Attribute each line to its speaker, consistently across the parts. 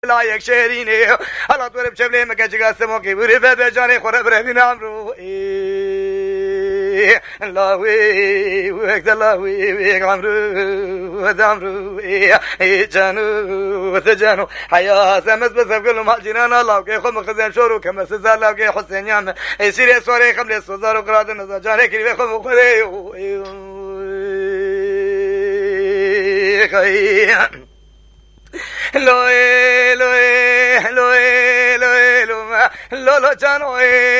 Speaker 1: لا یک شهرینه حالا تو رب چبله مگه جگه سموکی بوری فد بجانه خوره بره بینام رو اللهوی وقت اللهوی وقت عمرو دامرو جانو تجانو حياة سمس بس بقول ما جينا الله كي خم خزين شورو كم سزار الله كي حسين يام سيري سوري خملي سوزار وقراد النزار جاني كريم خم خذي لوي لوي لوي لوي لو لو جانو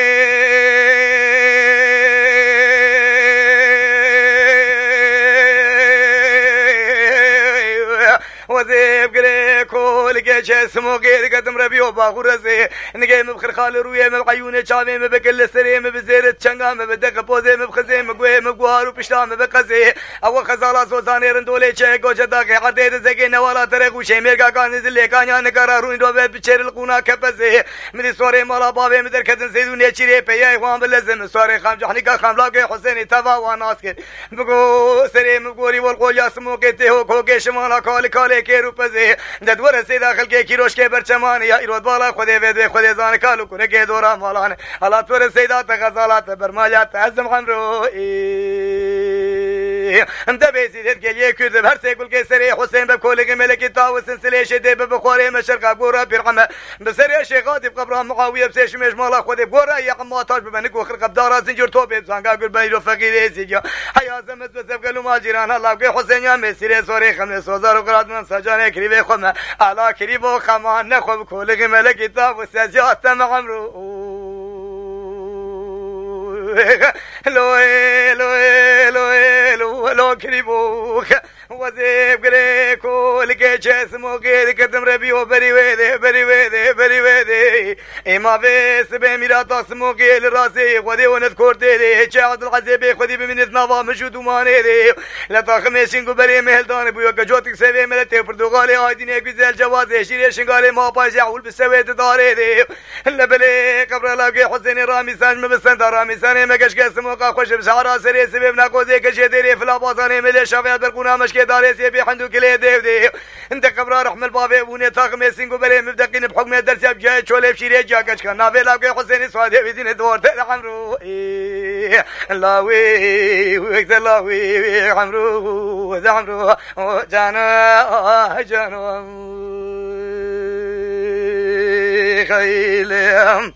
Speaker 1: وذيب قري كل جيش اسمه غير قدم ربي وباخور زي نجي مبخر خال رويه مبعيونه شامي مبكل سري مبزيرة شنغا مبدق بوزي مبخزي مقوي مقوار وبشتام مبقزي او خزالا سوزاني رندولي شي گوجه داغي عديد زكي نوالا ترق وشي ميرغا كان زلي كانيا نكارا روين دوبه بچير القونا كبزي مدي سوري مالا بابي مدر كدن زيدوني چيري بياي خوان بلزم سوري خام جحنيكا خام لاقي حسيني تبا وناسكر بقو سري مقوري والقول ياسمو كيتي هو كوكي شمالا كالي كالي كيرو پزه ددور سي داخل کے کیروش کے برچمان یا ایرود بالا خودے وید خودے زان کالو کرے کے دورا مالان حالات ور سیدات غزالات برمالات عزم خمرو انت بيزيد کے كذب هر سيقول کے سري حسين بكل ملك تاو سلسله شدي بخوري مشرق غورا برحمه بسري شيخ غادب قبر معاويه بسيش مش مالا خودي غورا يا قماتاج بمنك وخرق بدار زنجر توب زانغا قول بيرو فقير سيجا حيا زمت بسب قالوا ما جيران الله كي حسين يا مسيري سوري خمس وزار وقراد من سجانه كريبه خما على كريبو خما نخو بكل ملك تاو سيجات عمرو لوي لوي لوي لو كريبوك وذيب قري كل جيش اسمه غير قدم ربي وبري ويدي بري ويدي بري ويدي اما بس بميرات اسمه غير راسي ودي ونذكر دي جاد العزيبي خدي بمنت نظام مشود وماني دي لا تخمشين قبري مهلدان بيو جوتك سيفي ملتي برتغالي هايدين غزال جواز شيري شنغالي ما باجع والبسويت داري دي لا بلي قبر لاقي حسين رامي سان مبسند رامي سان مكش اسمه خوش بشعر سري سبب ناقوزي كشديري فلا باصاني ملي شافي دركونا مشكي داري سيبي حندو كلي ديف انت قبر رحم البابي وني تاخمي سينغو بلي مبدقين بحكم درس بجاي شولي بشيري جاكش كان نافي لاقي حسين سوادي بدين دور عمرو اللهوي وقت اللهوي عمرو عمرو جانا جانا خيلم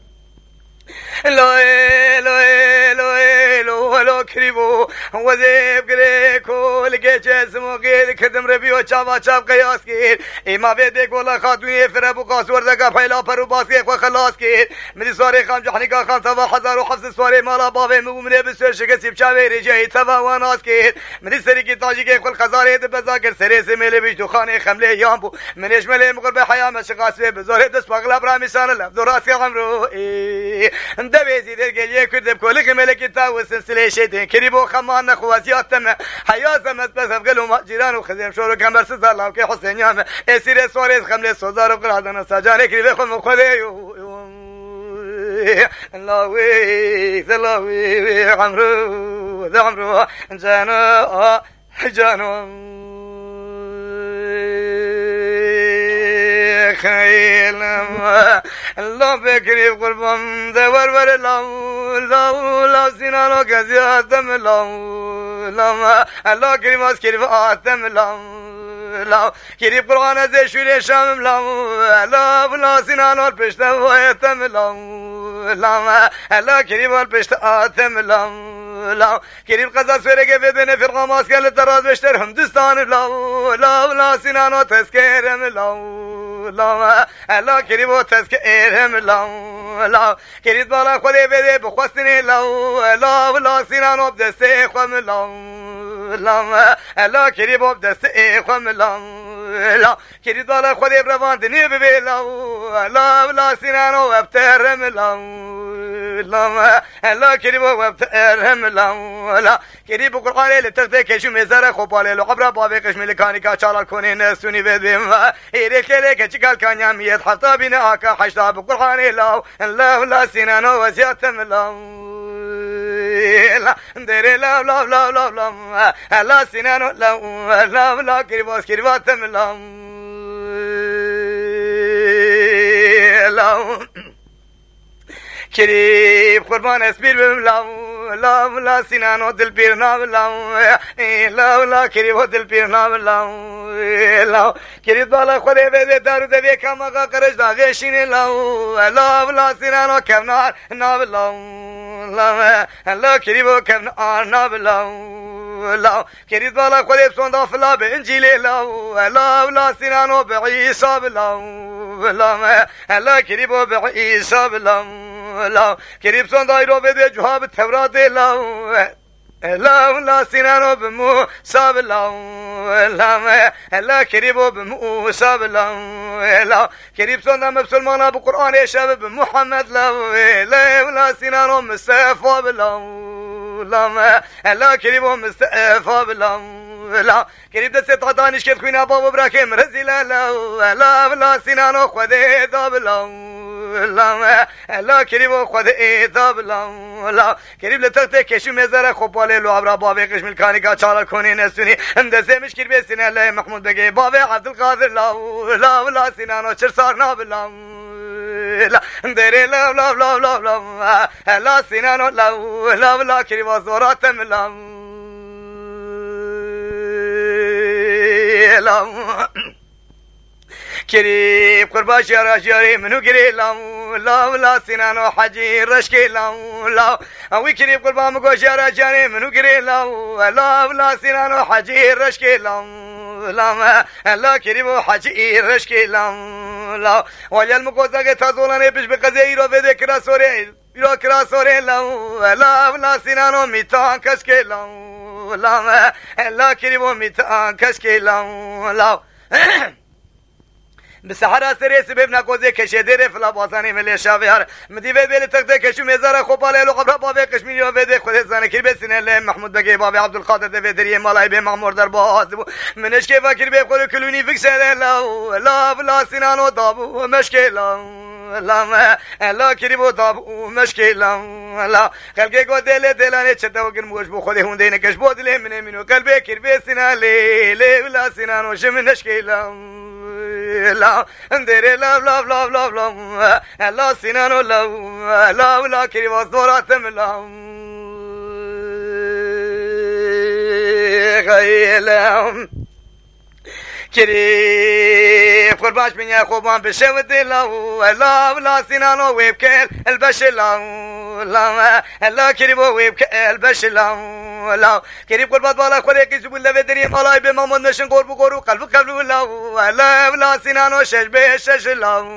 Speaker 1: لوي لوي لوي لو كريبو وذيب قري كل جيش اسمه غير كدم ربي وشابا شاب قياس كير اما بيدك ولا خاتوني فربو قاس وردقا فيلا فرو باسكي وخلاص كير من سوري خام جحنيكا خام تبا حزار وحفظ سوري مالا بابي مؤمنه بسر شكسي بشاوي رجاي تبا وناس كير من سري كي تاجي كي كل خزاري بذاكر سري سميلي بيش دخاني خملي يامبو من اجملي مقرب حياه مشقاسي بزوري دس بغلا برامسان الابدو راسي عمرو انت بيزيد الجليه كذب كل ملك تاو سلسله شيتين كريبو خمان خوازيات تم حياه زمت بس قالوا ما جيران وخزيم شورو كمر سزار الله كي حسين يام اسير سوري خمله سوزار وقرادنا سجانه كريبه خم خدي اللهوي اللهوي عمرو عمرو جانا جانا خيلم الله بكري قربان دور ور لا سينانو كزياتم لا الله كريم اسكري فاتم لا كريم قرآن زي شوري شام لا سينانو البشت ويتم لا الله كريم البشت آتم لا كريم قزا سوري بدن فرقا ماسكال التراز بشتر هندستان لا سينانو تسكيرم لا كريم تسكيرم لا كريم بالا خدي بده بخواستني لا سينانو بدسته خم لا كريم بدسته خم لا كريم بالا خدي برواندني ببي لا سينانو ابترم لا كريم وابترم لا كريم قرآن اللي تغذي كشو مزارة خبالي لو عبر بابي قشمي لكاني كاشالا كوني نسوني بدهم إيريك لك كشكال كان ياميت حتى بنا آكا حشتا بقرآن لا سينانو وزياتم لا ديري لا سينانو لا كريباتم لا كريم قربان اسبير بملاو لا ولا سنانو دل بيرنا بلاو لا ولا كريم دل بيرنا بلاو لا كريم بالا خدي بده دارو دبي كما قرش دا غشين لا ولا سنانو كمنار نابلاو لا كريم كمنار نابلاو لا كريم بالا خدي صندا فلا بانجيل لا ولا سنانو بعيسى بلاو لا كريم بعيسى بلاو لا كريم صنداي رو بده جواب التوراة لا سنانو بموسى لا كريم بموسى لا كريم صندا مسلمان بقرآن يشاب بمحمد لا سنانو مصطفى لا كريم مصطفى لا كريم دست عطانيش كيف خوينا بابا براكم رزيلا لا سنانو خذي ذاب لا كريم خذي ذاب لا كريم لتغتي كشو مزاره خوبالي لو عبر بابي قشم الكاني قا چالا كوني نسوني اندزه مش كربي سنه لا محمود بگي بابي عبد القادر لا سنانو چرسارنا بلا لا دري لا سنانو لا كريم زورات ملا كريم قربا شاري منو كري لا سنانو حجي رشكي لا وي كريم قربا مكو شاري منو كري لا سنانو حجي رشكي لا كريم حجي رشكي لا ويا المكوزا تازولاني بيش بقزي رو بده كراسوري يرو كراسوري لا سنانو ميتان كشكي لا كريم ميتان كشكي لا بسحرا سري سببنا كوزي كشدير فلا باساني ملي شافيار مديبه بيل تقدر كشو مزار خوباله لو قبر بابا كشمير بده خد زانه كير بسنه له محمود بگي بابا عبد القادر ده دري مالاي به مامور در باز منش كيف فكر به خل كلوني فيكسه لا سنانو دابو مشكله لا كريم دابو مشكله لا خلقي قو دلانه چتو گن موش بو خود هون دينه کش بود له منو قلبي كير بسنه لا سنانو شم مشكله لا اندري لا سنانو لا كريم زورات ملا غيلهم كريم قرباش من يا خوبان بشوت لا سنانو ويبكل البشر لا كريم ويبكل البشر لا كريم قربات بالا خوري كي زبون لبه دري مالاي به محمد نشن قرب قرو قلب لا سنانو شش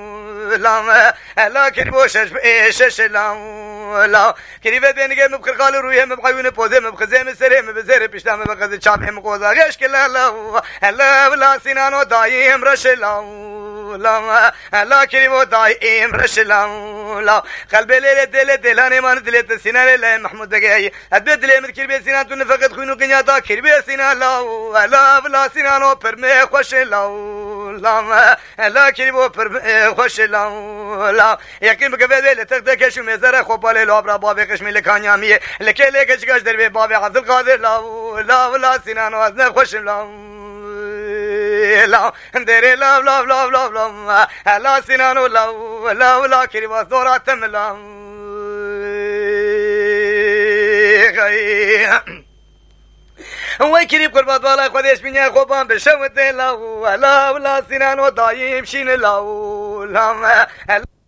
Speaker 1: لا كريم شش لا كريم بينك مبخر قال رويه مبقيون بوزه مبخزه مسره مبزره بيشتام بقز چاب هم قوزا غش كلا لا سنانو دايم رشلا لا كريم دايم رشلا لا قلبي ليله دلانه من دلت سنان لا محمود دغاي ابد دل من كريم سنان تن فقط خونو كنيا دا كريم سنان لا سنانو پرمه خوش لا كريم پرمه خوش لا يقين بقبل لتقدر كشو مزره خوباله لو ابرا بابي قشمي لكانياميه لكي لكش دربي بابي عبد القادر لا سنانو ازن خوش لا دري لا سنانو لا كريم زورات ملا وي كريم قربات بالا خديش من خوبان بشوت لا سنانو دايم شين لا